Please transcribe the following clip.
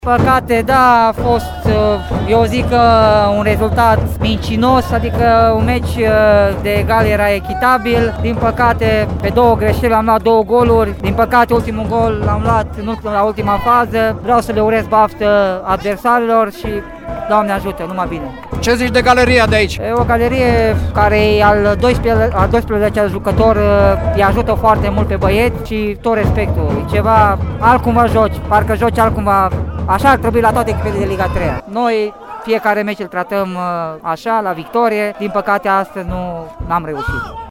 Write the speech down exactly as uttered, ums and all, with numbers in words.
Păcate, da, a fost, eu zic că un rezultat mincinos, adică un meci de egal era echitabil. Din păcate, pe două greșeli am luat două goluri. Din păcate, ultimul gol l-am luat în la ultima fază. Vreau să le urez baftă adversarilor și Doamne ajută, numai bine. Ce zici de galeria de aici? E o galerie care e al doisprezecelea jucător, îi ajută foarte mult pe băieți și tot respectul. E ceva altcumva joci, parcă joci altcumva. Așa ar trebui la toate echipele de Liga trei. Noi fiecare meci îl tratăm așa, la victorie. Din păcate astăzi nu am reușit.